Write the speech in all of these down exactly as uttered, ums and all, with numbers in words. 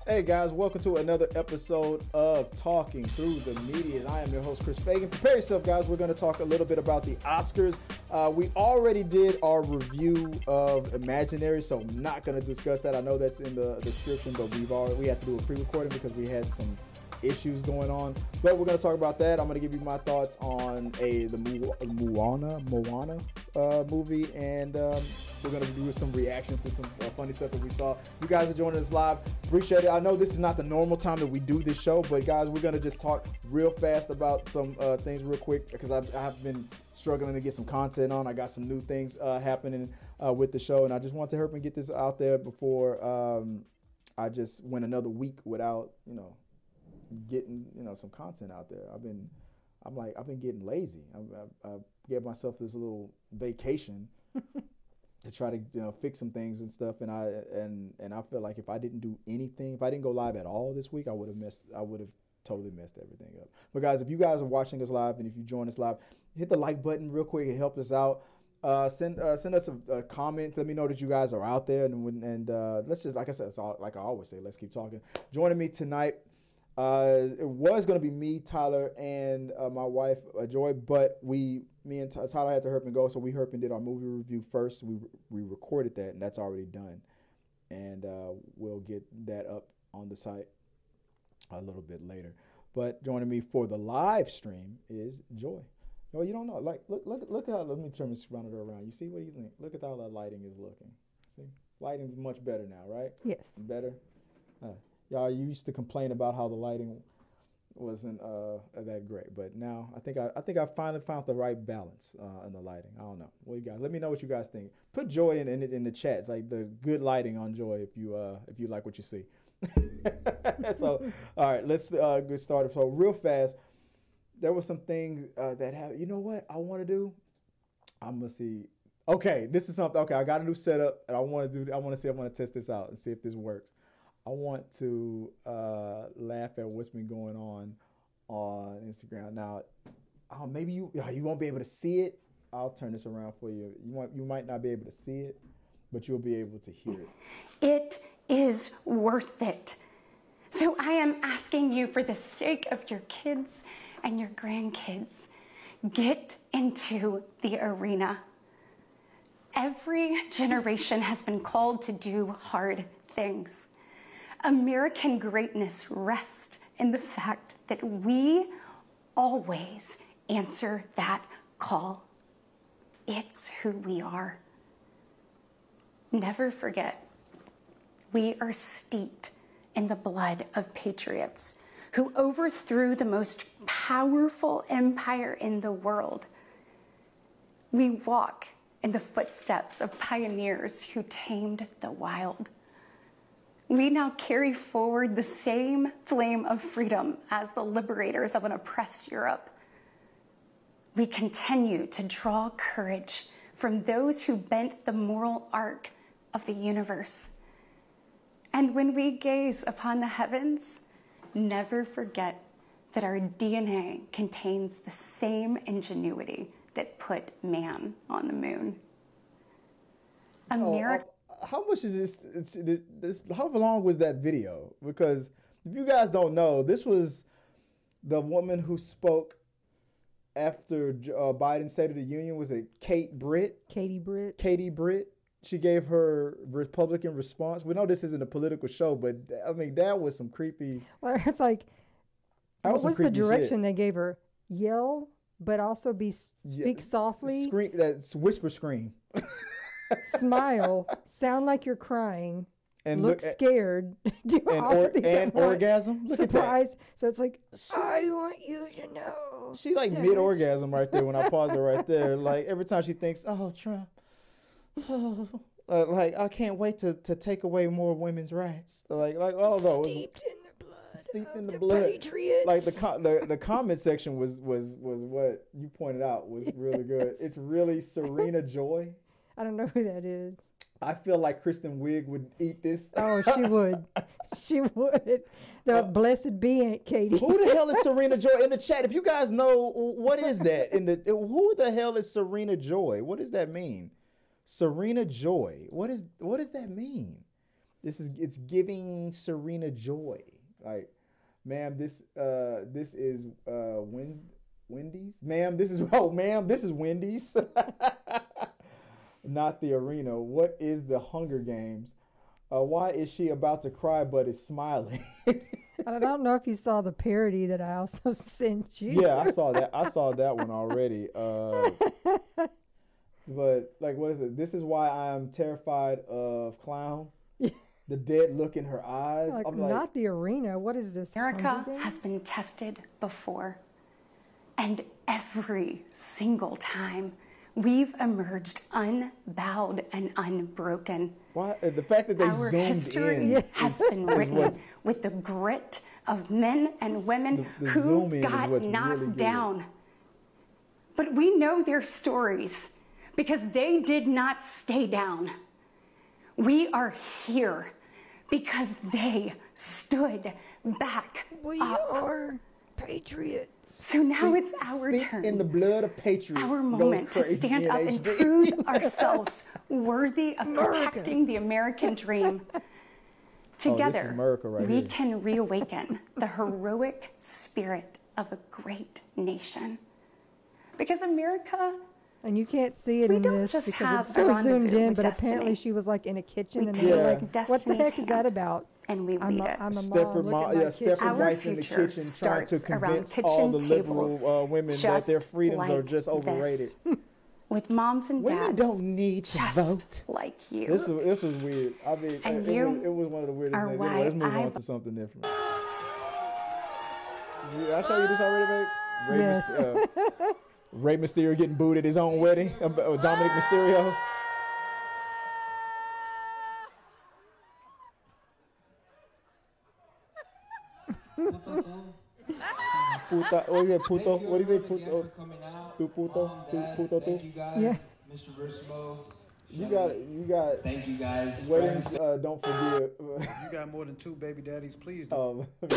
Hey guys, welcome to another episode of Talking Through the Media. And I am your host, Chris Fagan. Prepare yourself, guys. We're going to talk a little bit about the Oscars. Uh, we already did our review of Imaginary, so I'm not going to discuss that. I know that's in the description, but we've already we had to do a pre-recording because we had some issues going on. But we're going to talk about that. I'm going to give you my thoughts on a the Mu- Moana Moana uh, movie, and um, we're going to do some reactions to some uh, funny stuff that we saw. You guys are joining us live. Appreciate it. I know this is not the normal time that we do this show, but guys, we're going to just talk real fast about some uh, things real quick because I've, I've been struggling to get some content on. I got some new things uh, happening uh, with the show, and I just want to help and get this out there before um, I just went another week without, you know, getting, you know, some content out there. I've been, I'm like, I've been getting lazy. I, I, I gave myself this little vacation to try to, you know, fix some things and stuff. And I, and, and I feel like if I didn't do anything, if I didn't go live at all this week, I would have messed, I would have totally messed everything up. But guys, if you guys are watching us live and if you join us live, hit the like button real quick. It helps us out. Uh, send uh, send us a, a comment. Let me know that you guys are out there. And and uh, let's just, like I said, it's all, like I always say, let's keep talking. Joining me tonight, Uh, it was going to be me, Tyler, and uh, my wife, uh, Joy, but we, me and T- Tyler had to herp and go, so we herp and did our movie review first. We we recorded that, and that's already done. And uh, we'll get that up on the site a little bit later. But joining me for the live stream is Joy. Joy, you don't know. Like, look, look, look how, let me turn this monitor around. You see, what do you think? Look at how that lighting is looking. See? Lighting is much better now, right? Yes. Better? Uh, Y'all used to complain about how the lighting wasn't uh, that great, but now I think I, I think I finally found the right balance uh, in the lighting. I don't know. What you guys? Let me know what you guys think. Put Joy in in, in the chats, like the good lighting on Joy, if you uh, if you like what you see. So, all right, let's uh, get started. So, real fast, there was some things uh, that have. You know what I want to do? I'm gonna see. Okay, this is something. Okay, I got a new setup, and I want to do. I want to see. I want to test this out and see if this works. I want to uh, laugh at what's been going on on Instagram. Now, uh, maybe you you won't be able to see it. I'll turn this around for you. You might you might not be able to see it, but you'll be able to hear it. It is worth it. So I am asking you, for the sake of your kids and your grandkids, get into the arena. Every generation has been called to do hard things. American greatness rests in the fact that we always answer that call. It's who we are. Never forget, we are steeped in the blood of patriots who overthrew the most powerful empire in the world. We walk in the footsteps of pioneers who tamed the wild. We now carry forward the same flame of freedom as the liberators of an oppressed Europe. We continue to draw courage from those who bent the moral arc of the universe. And when we gaze upon the heavens, never forget that our D N A contains the same ingenuity that put man on the moon. America. Oh, how much is this, this? How long was that video? Because if you guys don't know, this was the woman who spoke after uh, Biden's State of the Union. Was it Kate Britt? Katie Britt. Katie Britt. She gave her Republican response. We know this isn't a political show, but I mean that was some creepy. Well, it's like, That what was some was the creepy direction shit. they gave her? Yell, but also be speak Yeah, softly, Scream. That's whisper scream. smile, sound like you're crying, And look look at, scared, do and, all or, of these and at once. orgasm. Look Surprise. So it's like, at I want you to know. that. She like that- mid orgasm right there when I pause her right there. Like every time she thinks, "Oh, Trump," oh, uh, like I can't wait to, to take away more women's rights. Like like oh no, Steeped in the blood. steeped of in the the blood. Patriots. Like the, co- the the comment section was was was what you pointed out was really good. Yes. It's really Serena Joy. I don't know who that is. I feel like Kristen Wiig would eat this. Oh, she would. She would. The Uh, blessed be Aunt Katie. Who the hell is Serena Joy in the chat? If you guys know, what is that in the? Who the hell is Serena Joy? What does that mean? Serena Joy. What is? What does that mean? This is it's giving Serena joy. Like, ma'am, this uh this is uh Win- Wendy's. Ma'am, this is oh ma'am, this is Wendy's. Not the arena. What is the Hunger Games? Uh, why is she about to cry but is smiling? I don't know if you saw the parody that I also sent you. Yeah, I saw that. I saw that one already. Uh, but like, what is it? This is why I'm terrified of clowns. The dead look in her eyes. Like, I'm like, not the arena. What is this? America Hunger Games? has been tested before, and every single time we've emerged unbowed and unbroken. why? The fact that they Our zoomed history in has is- been is written what's- with the grit of men and women The- the who zoom in is got what's knocked really good. down. But we know their stories because they did not stay down. We are here because they stood back We up. are patriots. So now it's our Steeped turn. in the blood of patriots. Our goes moment to crazy stand in up H and D. prove ourselves worthy of protecting the American dream. Together, America right we here. can reawaken the heroic spirit of a great nation. Because America, And you can't see it We in don't this just because have it's a so rendezvous zoomed in, with but destiny. apparently she was like in a kitchen We and they take were like, what the destiny's heck is that hand about? and we I'm lead a, it. I'm a Stepford mom. Look Ma- at my yeah, kitchen. Stepford Our wife in the future kitchen trying to starts around convince all the kitchen liberal tables, uh, women that their just freedoms are like just overrated. this. With moms and Women dads don't need to just vote. like you. This was this was weird. I mean, And it, you was, it was one of the weirdest are things. why Anyway, let's move I- on to something different. Did I show you this already, babe? Ray, Yes. Myster- uh, Ray Mysterio getting booed at his own wedding. Uh, uh, Dominic Mysterio. Puta, oh yeah, puto. What do you say, puto? Tu puto, tu puto, tu. Yeah. Mister Versimo. You got it. You got Thank you guys. weddings. Uh, don't forgive. You got more than two baby daddies, please. Do. um, let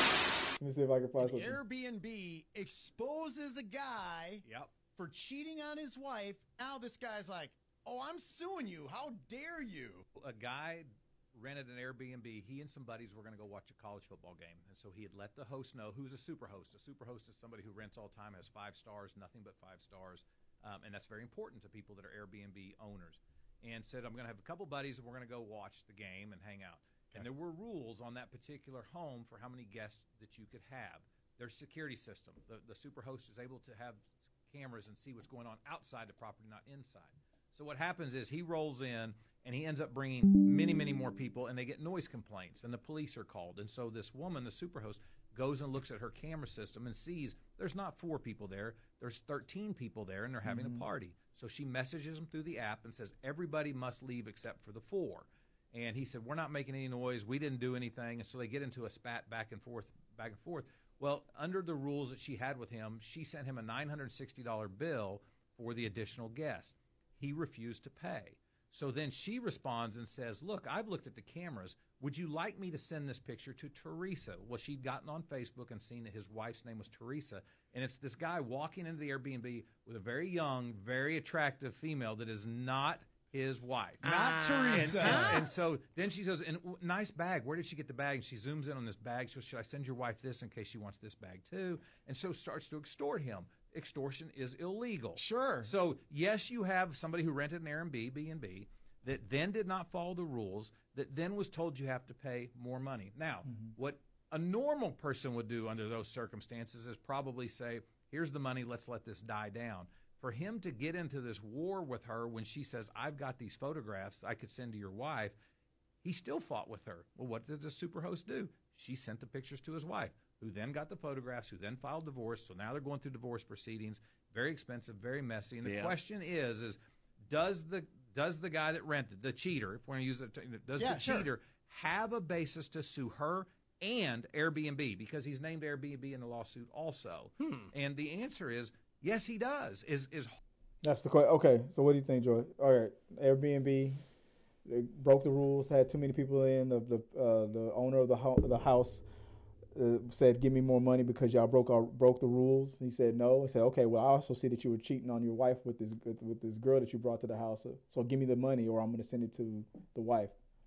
me see if I can find something. Airbnb exposes a guy Yep. for cheating on his wife. Now this guy's like, oh, I'm suing you. How dare you? A guy rented an Airbnb. He and some buddies were going to go watch a college football game. And so he had let the host know who's a super host. A super host is somebody who rents all the time, has five stars, nothing but five stars. Um, and that's very important to people that are Airbnb owners. And said, I'm going to have a couple buddies and we're going to go watch the game and hang out. And there were rules on that particular home for how many guests that you could have. There's security system. The, the super host is able to have cameras and see what's going on outside the property, not inside. So what happens is he rolls in and he ends up bringing many, many more people, and they get noise complaints, and the police are called. And so this woman, the superhost, goes and looks at her camera system and sees there's not four people there, there's thirteen people there, and they're having a party. So she messages them through the app and says, everybody must leave except for the four. And he said, we're not making any noise, we didn't do anything. And so they get into a spat back and forth, back and forth. Well, under the rules that she had with him, she sent him a nine hundred sixty dollars bill for the additional guest. He refused to pay. So then she responds and says, look, I've looked at the cameras. Would you like me to send this picture to Teresa? Well, she'd gotten on Facebook and seen that his wife's name was Teresa. And it's this guy walking into the Airbnb with a very young, very attractive female that is not his wife. Not Teresa. And, and so then she says, and w- nice bag. Where did she get the bag? And she zooms in on this bag. She goes, should I send your wife this in case she wants this bag too? And so starts to extort him. Extortion is illegal. Sure. So yes, you have somebody who rented an Airbnb that then did not follow the rules, that then was told you have to pay more money. Now, what a normal person would do under those circumstances is probably say, here's the money, let's let this die down. For him to get into this war with her when she says, I've got these photographs I could send to your wife, he still fought with her. Well, what did the superhost do? She sent the pictures to his wife, who then got the photographs, who then filed divorce. So now they're going through divorce proceedings. Very expensive, very messy. And the Yeah. question is, is does the does the guy that rented, the cheater, if we're going to use it, does Yeah, the sure. cheater have a basis to sue her and Airbnb? Because he's named Airbnb in the lawsuit also. Hmm. And the answer is, yes, he does. Is is That's the question. Okay, so what do you think, Joy? All right, Airbnb they broke the rules, had too many people in. The the uh, the owner of the ho- the house uh, said, "Give me more money because y'all broke our, broke the rules." He said no. He said, "Okay, well, I also see that you were cheating on your wife with this with, with this girl that you brought to the house. So give me the money, or I'm going to send it to the wife."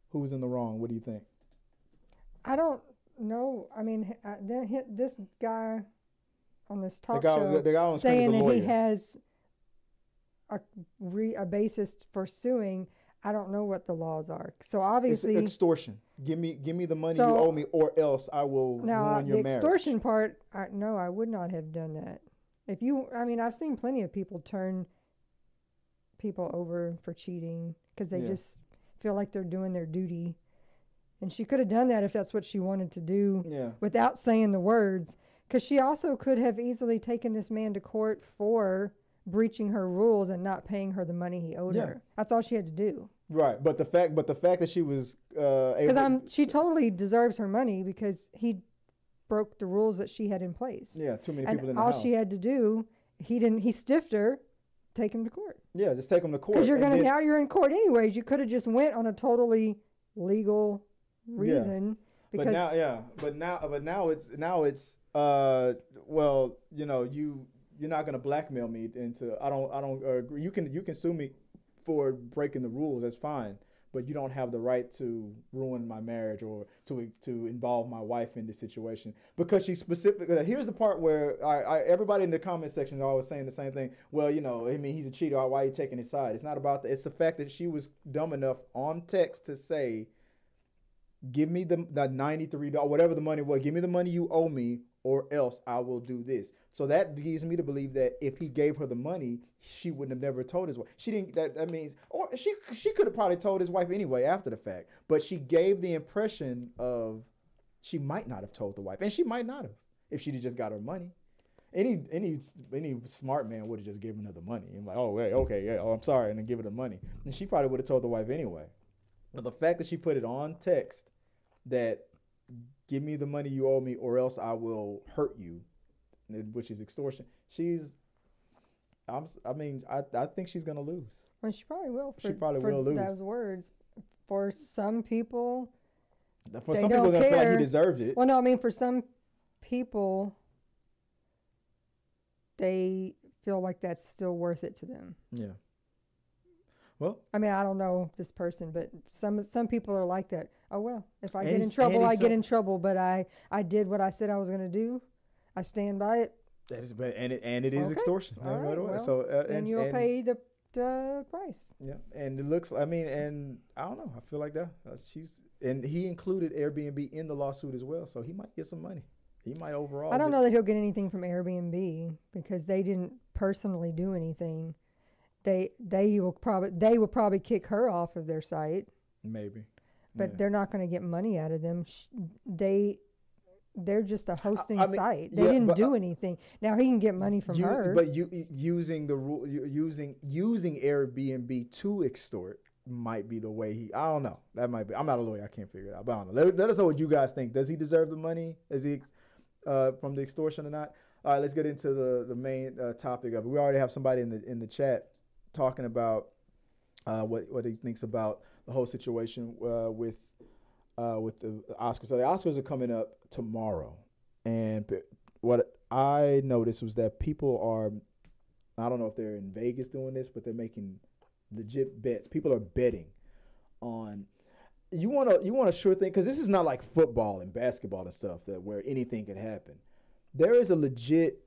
who's in the wrong? What do you think? I don't know. I mean, uh, then hi- this guy on this talk guy- show the guy on the screen is saying a that he lawyer. has a re, a basis for suing. I don't know what the laws are. So It's obviously, extortion. Give me, give me the money So- you owe me, or else I will now uh, ruin the your marriage. extortion part, I, no, I would not have done that. If you, I mean, I've seen plenty of people turn people over for cheating because they Yeah. just feel like they're doing their duty. And she could have done that if that's what she wanted to do Yeah. without saying the words. Because she also could have easily taken this man to court for breaching her rules and not paying her the money he owed Yeah. her. That's all she had to do. Right, but the fact, but the fact that she was uh, Because able, I'm, she totally deserves her money because he broke the rules that she had in place. yeah, too many and people in the all house. she had to do, he didn't. He stiffed her. Take him to court. yeah, just take them to court. Because you're and gonna then- now you're in court anyways. You could have just went on a totally legal Yeah. reason. Because But now, yeah, but now, but now it's now it's uh, well, you know, you you're not gonna blackmail me into. I don't I don't uh, agree. You can you can sue me for breaking the rules. That's fine. But you don't have the right to ruin my marriage or to to involve my wife in this situation because she specifically. Here's the part where I, I everybody in the comment section is always saying the same thing. Well, you know, I mean, he's a cheater. Why are you taking his side? It's not about that. It's the fact that she was dumb enough on text to say, "Give me the the ninety-three dollars, whatever the money was. Give me the money you owe me, or else I will do this." So that gives me to believe that if he gave her the money, she wouldn't have never told his wife. She didn't. That, that means, or she she could have probably told his wife anyway after the fact. But she gave the impression of she might not have told the wife, and she might not have if she'd just got her money. Any any any smart man would have just given her the money and like, oh wait, okay, yeah, oh I'm sorry, and then give her the money, and she probably would have told the wife anyway. But the fact that she put it on text that give me the money you owe me or else I will hurt you, which is extortion. She's, I'm, I mean, I, I think she's gonna lose. well, she probably will. For, She probably for will lose. those words. For some people, For They some people, don't they're gonna feel like care. he deserved it. well, no, I mean for some people, they feel like that's still worth it to them. Yeah. Well, I mean, I don't know this person, but some some people are like that. Oh well, if I And get in he's- trouble, and I he's get so- in trouble. But I I did what I said I was going to do. I stand by it. that is, but and it and it is Okay. extortion. All No right, matter what. well, so uh, Then and, you'll and, pay the the price. Yeah, and it looks. I mean, and I don't know. I feel like that uh, she's and he included Airbnb in the lawsuit as well, so he might get some money. He might overall. I don't get- know that he'll get anything from Airbnb because they didn't personally do anything. They they will probably they will probably kick her off of their site, Maybe. but Yeah. they're not going to get money out of them. Sh- They they're just a hosting I mean, site. They yeah, didn't but, do uh, anything. Now he can get money from You- her. But you using the rule, you- using using Airbnb to extort might be the way he. I don't know. That might be. I'm not a lawyer. I can't figure it out. But I don't know. Let, let us know what you guys think. Does he deserve the money? Is he uh, from the extortion or not? All right, let's get into the the main uh, topic of it. We already have somebody in the in the chat talking about uh, what what he thinks about the whole situation uh, with uh, with the Oscars. So the Oscars are coming up tomorrow, and p- what I noticed was that people are, I don't know if they're in Vegas doing this, but they're making legit bets. People are betting on. You want to you want a sure thing because this is not like football and basketball and stuff that where anything can happen. There is a legit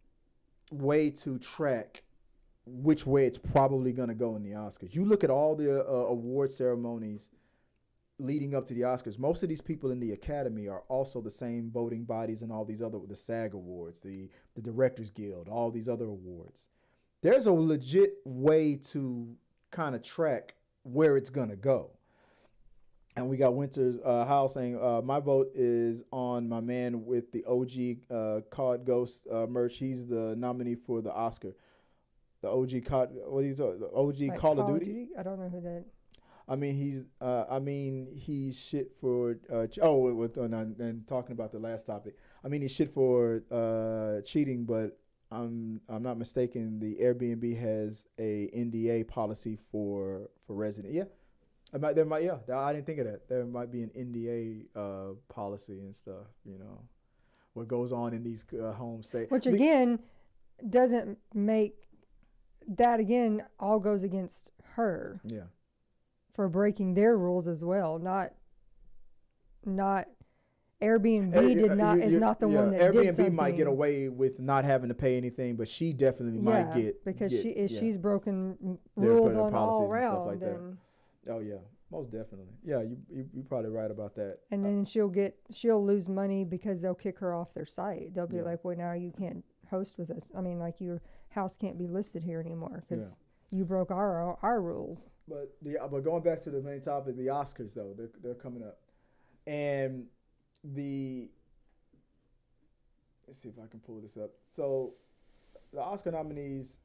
way to track which way it's probably going to go in the Oscars. You look at all the uh, award ceremonies leading up to the Oscars. Most of these people in the Academy are also the same voting bodies and all these other, the SAG Awards, the, the Directors Guild, all these other awards. There's a legit way to kind of track where it's going to go. And we got Winter's uh, Howell saying, uh, my vote is on my man with the O G uh, COD Ghost uh, merch. He's the nominee for the Oscar. The O G COD, what do you talk? The O G Like Call, of Duty? I don't know who that. I mean, he's. Uh, I mean, he's shit for. Uh, ch- oh, with, with and, and talking about the last topic. I mean, he's shit for uh, cheating, but I'm. I'm not mistaken. The Airbnb has a N D A policy for for resident. Yeah, I might, there might. Yeah, I didn't think of that. There might be an N D A uh, policy and stuff. You know, what goes on in these uh, home states. Which again doesn't make that again all goes against her. Yeah. for breaking their rules as well. Not, not Airbnb Uh, did uh, not you- is you- not the yeah, one that Airbnb did something. might get away with not having to pay anything, but she definitely yeah, might get because get- she if yeah. she's broken m- Their- rules their on all policies and stuff around, like that. then Oh yeah, most definitely. Yeah, you you you're probably right about that. and then she'll get she'll lose money because they'll kick her off their site. They'll be Yeah. like, well, now you can't host with us. I mean, like your house can't be listed here anymore because Yeah. you broke our our rules. But the but going back to the main topic, the Oscars though, they're they're coming up, and the let's see if I can pull this up. So the Oscar nominees.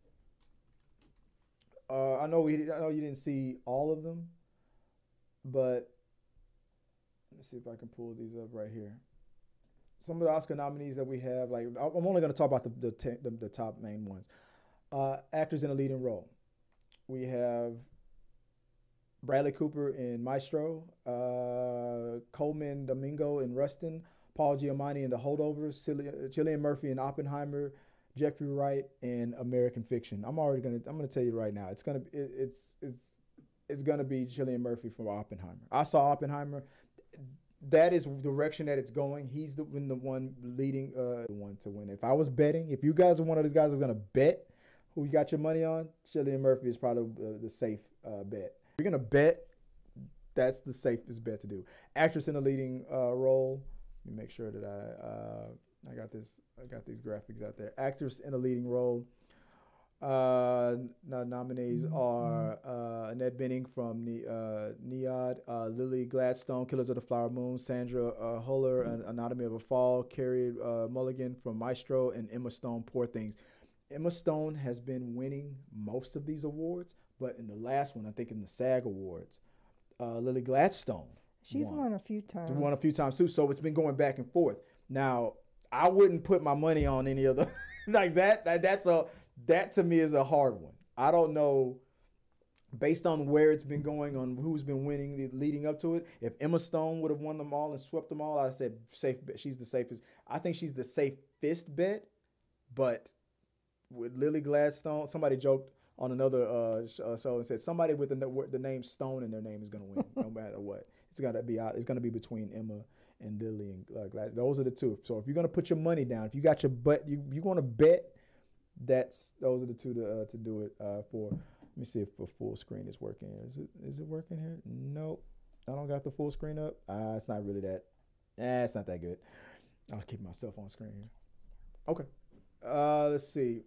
Uh, I know we I know you didn't see all of them, but let's see if I can pull these up right here. Some of the Oscar nominees that we have, like I'm only going to talk about the the, te- the the top main ones. Uh, actors in a leading role. We have Bradley Cooper in Maestro, uh, Coleman Domingo in Rustin, Paul Giamatti in The Holdovers, Cillian, Cillian Murphy in Oppenheimer, Jeffrey Wright in American Fiction. I'm already gonna I'm gonna tell you right now, it's gonna it, it's it's it's gonna be Cillian Murphy from Oppenheimer. I saw Oppenheimer. That is the direction that it's going. He's the, the one leading, uh, the one to win. If I was betting, if you guys are one of those guys that's gonna bet who you got your money on, Cillian Murphy is probably uh, the safe uh, bet. If you're gonna bet, that's the safest bet to do. Actress in a leading uh, role. Let me make sure that I uh, I got this. I got these graphics out there. Actress in a leading role. Uh, no, nominees are uh, Annette Bening from ne- uh, Neod, uh, Lily Gladstone, Killers of the Flower Moon, Sandra uh, Huller, An- Anatomy of a Fall, Carrie uh, Mulligan from Maestro, and Emma Stone, Poor Things. Emma Stone has been winning most of these awards, but in the last one, I think in the SAG Awards, uh, Lily Gladstone She's won. won a few times. won a few times too, so it's been going back and forth. Now, I wouldn't put my money on any of the like that. that. That's a that to me is a hard one. I don't know, based on where it's been going, on who's been winning the, leading up to it. If Emma Stone would have won them all and swept them all, I said safe bet. She's the safest. I think she's the safest bet, but with Lily Gladstone, somebody joked on another uh, show and said somebody with the, the name Stone in their name is going to win no matter what. It's gonna be out. It's gonna be between Emma and Lily and uh, Gladstone. Those are the two. So if you're gonna put your money down, if you got your butt, you you want to bet. That's those are the two to uh, to do it uh, for. Let me see if the full screen is working. Is it is it working here? Nope. I don't got the full screen up. Ah, uh, it's not really that. Eh, it's not that good. I'll keep myself on screen here. Okay. Uh, let's see.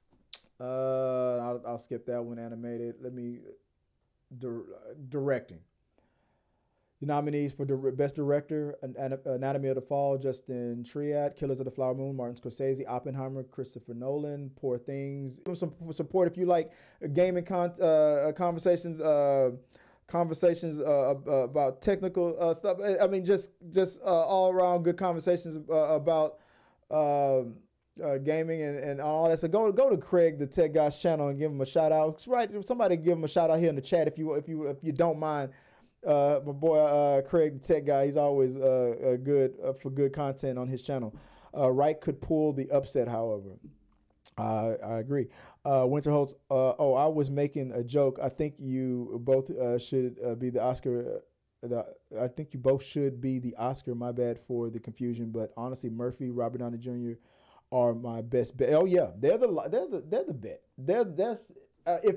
Uh, I'll, I'll skip that one. Animated. Let me. Di- directing. The nominees for the Best Director: Anatomy of the Fall, Justin Triad; Killers of the Flower Moon, Martin Scorsese; Oppenheimer, Christopher Nolan; Poor Things. Some support if you like gaming con- uh, conversations, uh, conversations uh, about technical uh, stuff. I mean, just just uh, all around good conversations uh, about um, uh, gaming and, and all that. So go go to Craig the Tech Guy's channel and give him a shout out. Right, somebody give him a shout out here in the chat if you if you if you don't mind. Uh, my boy uh, Craig, the Tech Guy, he's always uh, uh, good uh, for good content on his channel. Uh, Wright could pull the upset, however. Uh, I agree. Uh, Winterholtz, uh, oh, I was making a joke. I think you both uh, should uh, be the Oscar. Uh, the, I think you both should be the Oscar. My bad for the confusion, but honestly, Murphy, Robert Downey Junior are my best bet. Oh yeah, they're the they're the they're the bet. They're that's uh, if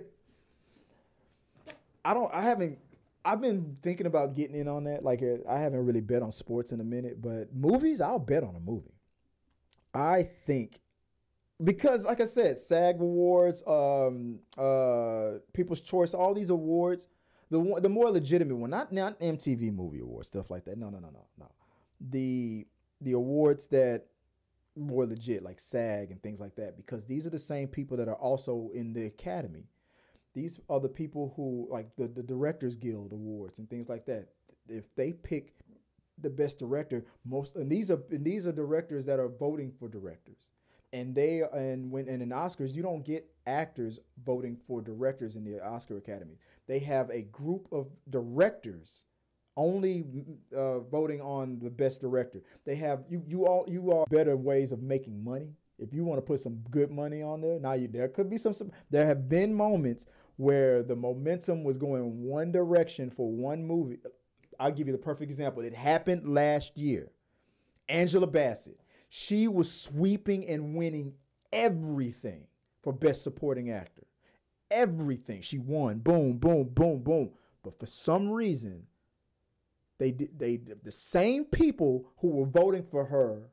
I don't I haven't. I've been thinking about getting in on that. Like, uh, I haven't really bet on sports in a minute, but movies, I'll bet on a movie. I think, because, like I said, SAG Awards, um, uh, People's Choice, all these awards, the one, the more legitimate one, not not M T V Movie Awards, stuff like that. No, no, no, no, no. The the awards that more legit, like SAG and things like that, because these are the same people that are also in the Academy. These are the people who, like the, the Directors Guild Awards and things like that. If they pick the best director, most and these are and these are directors that are voting for directors, and they and when and in Oscars you don't get actors voting for directors in the Oscar Academy. They have a group of directors only uh, voting on the best director. They have you you all you are better ways of making money. If you want to put some good money on there, now you there could be some, some there have been moments where the momentum was going one direction for one movie. I'll give you the perfect example. It happened last year. Angela Bassett. She was sweeping and winning everything for Best Supporting Actor. Everything. She won. Boom, boom, boom, boom. But for some reason, they did they the same people who were voting for her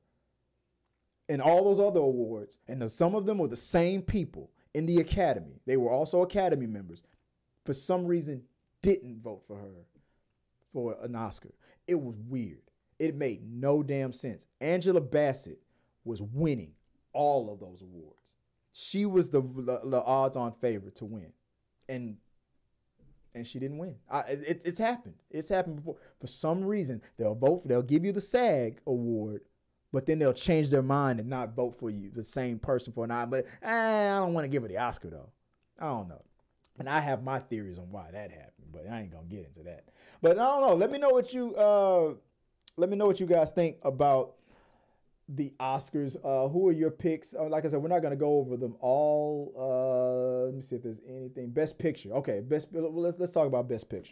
in all those other awards, and the, some of them were the same people in the Academy. They were also Academy members. For some reason, didn't vote for her for an Oscar. It was weird. It made no damn sense. Angela Bassett was winning all of those awards. She was the, the, the odds-on favorite to win, and and she didn't win. I, it, it's happened. It's happened before. For some reason, they'll vote. They'll give you the SAG award, but then they'll change their mind and not vote for you, the same person for an Oscar. But eh, I don't want to give her the Oscar though. I don't know, and I have my theories on why that happened, but I ain't gonna get into that. But I don't know. Let me know what you uh, let me know what you guys think about the Oscars. Uh, who are your picks? Uh, like I said, we're not going to go over them all. Uh, let me see if there's anything. Best Picture. Okay, best. Well, let's let's talk about Best Picture.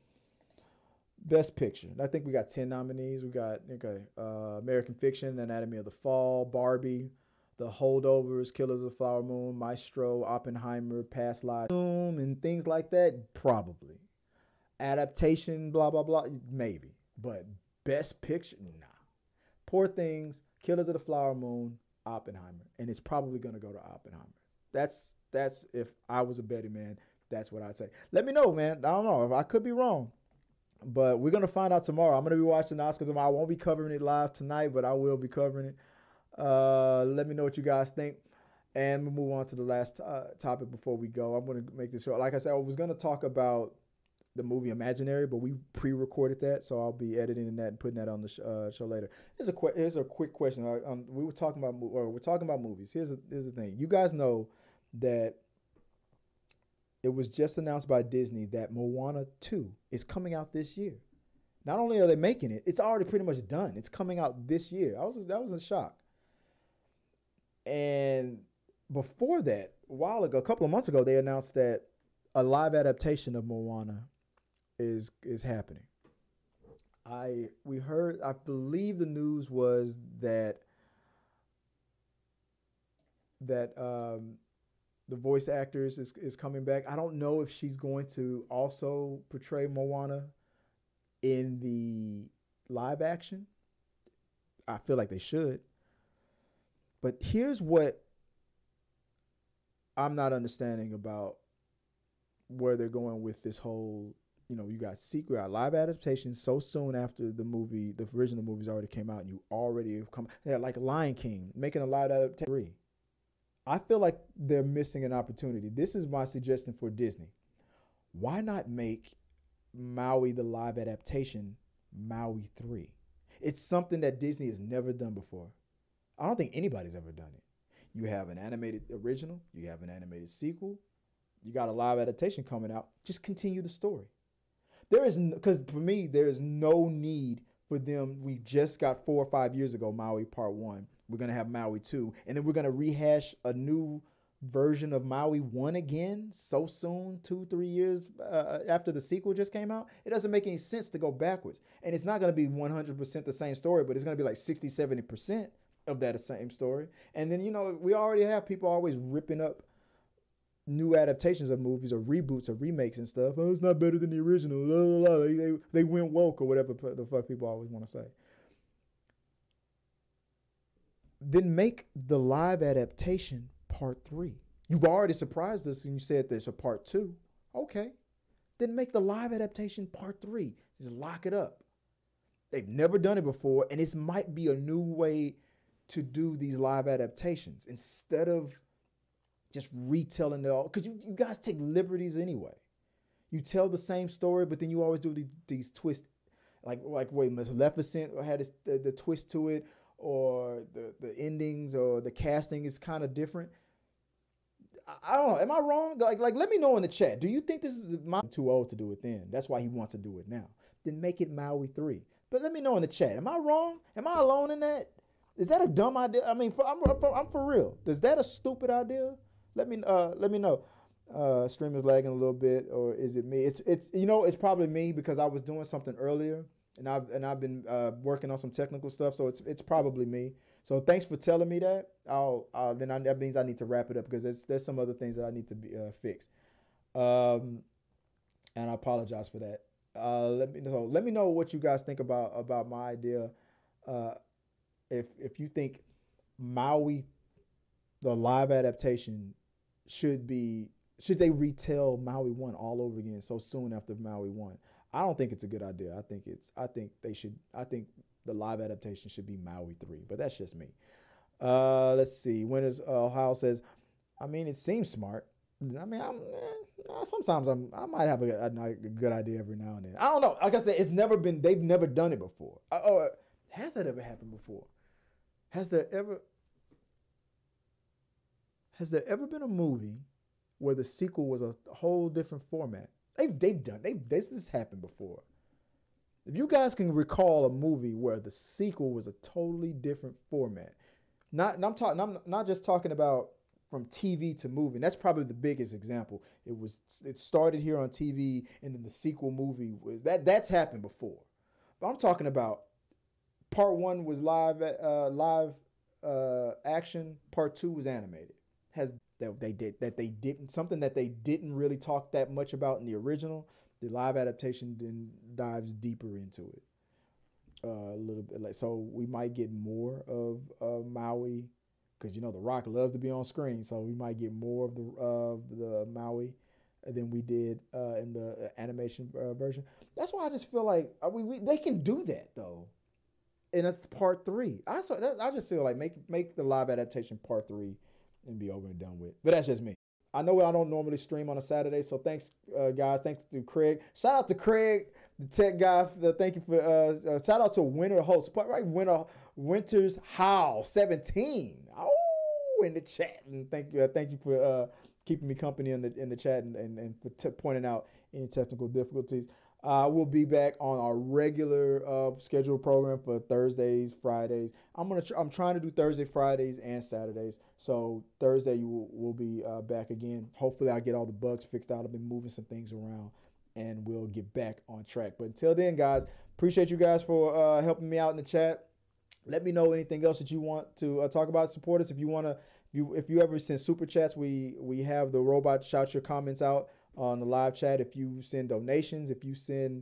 Best Picture. I think we got ten nominees. We got okay, uh, American Fiction, Anatomy of the Fall, Barbie, The Holdovers, Killers of the Flower Moon, Maestro, Oppenheimer, Past Lives, and things like that. Probably. Adaptation, blah blah blah. Maybe, but Best Picture, nah. Poor Things, Killers of the Flower Moon, Oppenheimer, and it's probably going to go to Oppenheimer. That's that's if I was a betting man, that's what I'd say. Let me know, man. I don't know if I could be wrong, but we're gonna find out tomorrow. I'm gonna be watching the Oscars tomorrow. I won't be covering it live tonight, but I will be covering it. Uh, let me know what you guys think, and we'll move on to the last uh, topic before we go. I'm gonna make this short. Like I said, I was gonna talk about the movie Imaginary, but we pre-recorded that, so I'll be editing that and putting that on the sh- uh, show later. Here's a qu- here's a quick question. Uh, um, we were talking about or we're talking about movies. Here's a, here's the thing. You guys know that it was just announced by Disney that Moana two is coming out this year. Not only are they making it, it's already pretty much done. It's coming out this year. I was that was a shock. And before that, a while ago, a couple of months ago, they announced that a live adaptation of Moana is is happening. I we heard I believe the news was that that um, the voice actress is is coming back. I don't know if she's going to also portray Moana in the live action. I feel like they should. But here's what I'm not understanding about where they're going with this whole, you know, you got sequel, you got live adaptations so soon after the movie, the original movies already came out, and you already have come, yeah, like Lion King, making a live adaptation. I feel like they're missing an opportunity. This is my suggestion for Disney. Why not make Maui the live adaptation Maui three? It's something that Disney has never done before. I don't think anybody's ever done it. You have an animated original, you have an animated sequel, you got a live adaptation coming out. Just continue the story. There is, because for me, there is no need for them. We just got four or five years ago, Maui Part One. We're gonna have Maui Two, and then we're gonna rehash a new version of Maui One again so soon, two, three years uh, after the sequel just came out. It doesn't make any sense to go backwards, and it's not gonna be one hundred percent the same story, but it's gonna be like sixty, seventy percent of that same story. And then, you know, we already have people always ripping up new adaptations of movies or reboots or remakes and stuff. Oh, it's not better than the original. Blah, blah, blah. They, they, they went woke or whatever the fuck people always want to say. Then make the live adaptation part three. You've already surprised us and you said there's a part two. Okay. Then make the live adaptation part three. Just lock it up. They've never done it before, and this might be a new way to do these live adaptations instead of just retelling it all, because you, you guys take liberties anyway. You tell the same story, but then you always do these, these twists, like like wait, Maleficent had this, the, the twist to it, or the, the endings or the casting is kind of different. I, I don't know. Am I wrong? Like like let me know in the chat. Do you think this is my too old to do it then? That's why he wants to do it now. Then make it Maui three. But let me know in the chat. Am I wrong? Am I alone in that? Is that a dumb idea? I mean, for, I'm, I'm for real. Is that a stupid idea? Let me uh, let me know. uh, stream is lagging a little bit, or is it me? It's it's you know it's probably me because I was doing something earlier, and I've and I've been uh, working on some technical stuff, so it's it's probably me. So thanks for telling me that. I'll uh, then I, that means I need to wrap it up because there's there's some other things that I need to be uh, fixed, um, and I apologize for that. Uh, let me know. Let me know what you guys think about about my idea. Uh, if if you think Maui, the live adaptation, should be should they retell Maui one all over again so soon after Maui one? I don't think it's a good idea. I think it's I think they should I think the live adaptation should be Maui three, but that's just me. Uh, let's see. Winners uh, Ohio says, I mean, it seems smart. I mean, I'm, eh, sometimes I'm, I might have a, a, a good idea every now and then. I don't know. Like I said, it's never been, they've never done it before. Uh, oh, has that ever happened before? Has there ever, has there ever been a movie where the sequel was a whole different format? They've, they've done, they've, this has happened before. If you guys can recall a movie where the sequel was a totally different format, not, and I'm talking, I'm not just talking about from T V to movie. And that's probably the biggest example. It was, it started here on T V, and then the sequel movie was that. That's happened before. But I'm talking about part one was live, uh, live uh, action. Part two was animated. Has that they did that they didn't something that they didn't really talk that much about in the original. The live adaptation then dives deeper into it uh, a little bit. Like so, we might get more of uh, Maui. Because, you know, The Rock loves to be on screen, so we might get more of the of uh, the Maui than we did uh, in the animation uh, version. That's why I just feel like uh, we, we they can do that, though, in a part three. I saw that, I just feel like make make the live adaptation part three and be over and done with. But that's just me. I know I don't normally stream on a Saturday, so thanks, uh, guys. Thanks to Craig. Shout out to Craig, the tech guy. For, thank you for uh, uh, shout out to Winter Host, right? Winter Winters How seventeen. Oh, in the chat, and thank you, uh, thank you for uh, keeping me company in the in the chat and and, and for t- pointing out any technical difficulties. Uh, we'll be back on our regular uh, scheduled program for Thursdays, Fridays. I'm gonna tr- I'm trying to do Thursday, Fridays, and Saturdays. So Thursday you will we'll be uh, back again. Hopefully I get all the bugs fixed out. I've been moving some things around, and we'll get back on track. But until then, guys, appreciate you guys for uh, helping me out in the chat. Let me know anything else that you want to uh, talk about. Support us if you want to. If you if you ever send super chats, we we have the robot shout your comments out on the live chat. If you send donations, if you send,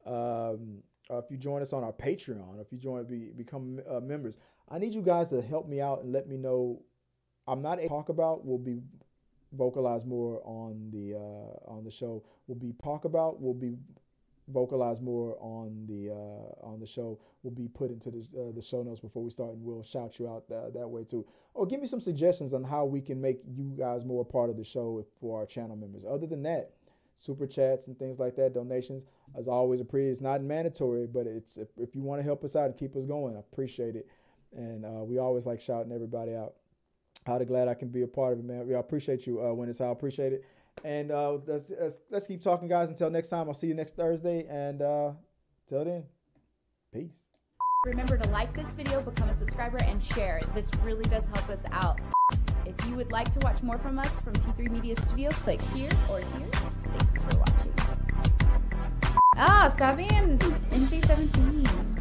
um, uh, if you join us on our Patreon, if you join, be, become uh, members, I need you guys to help me out and let me know. I'm not able to talk about. Will be vocalized more on the uh, on the show. Will be talk about. Will be vocalized more on the uh, on the show. Will be put into the uh, the show notes before we start, and we'll shout you out that, that way too. Or give me some suggestions on how we can make you guys more a part of the show for our channel members. Other than that, super chats and things like that, donations, as always, appreciate. It's not mandatory, but it's if, if you want to help us out and keep us going, I appreciate it. And uh, we always like shouting everybody out. How glad I can be a part of it, man. We appreciate you, uh, when it's how I appreciate it. And uh, let's, let's let's keep talking, guys. Until next time, I'll see you next Thursday. And uh, till then, peace. Remember to like this video, become a subscriber, and share. This really does help us out. If you would like to watch more from us from T three Media Studio, click here or here. Thanks for watching. Ah, stop being N C seventeen.